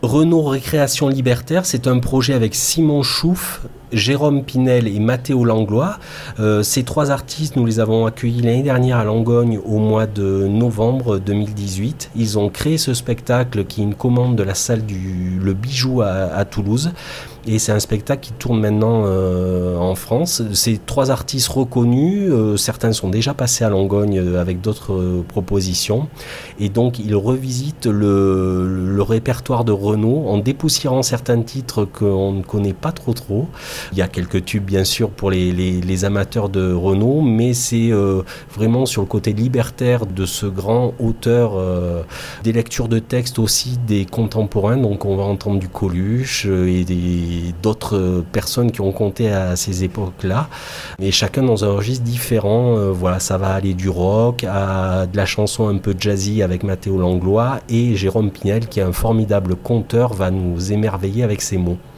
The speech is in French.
Renault Récréation Libertaire, c'est un projet avec Simon Chouf, Jérôme Pinel et Mathéo Langlois. Ces trois artistes, nous les avons accueillis l'année dernière à Langogne au mois de novembre 2018. Ils ont créé ce spectacle qui est une commande de la salle Le Bijou à Toulouse. Et c'est un spectacle qui tourne maintenant en France. Ces trois artistes reconnus, certains sont déjà passés à Langogne avec d'autres propositions. Et donc ils revisitent le répertoire de Renault en dépoussiérant certains titres qu'on ne connaît pas trop. Il y a quelques tubes bien sûr pour les amateurs de Renault, mais c'est vraiment sur le côté libertaire de ce grand auteur, des lectures de textes aussi des contemporains. Donc on va entendre du Coluche et d'autres personnes qui ont compté à ces époques-là, et chacun dans un registre différent. Voilà, ça va aller du rock à de la chanson un peu jazzy avec Mathéo Langlois, et Jérôme Pinel, qui est un formidable conteur, va nous émerveiller avec ses mots.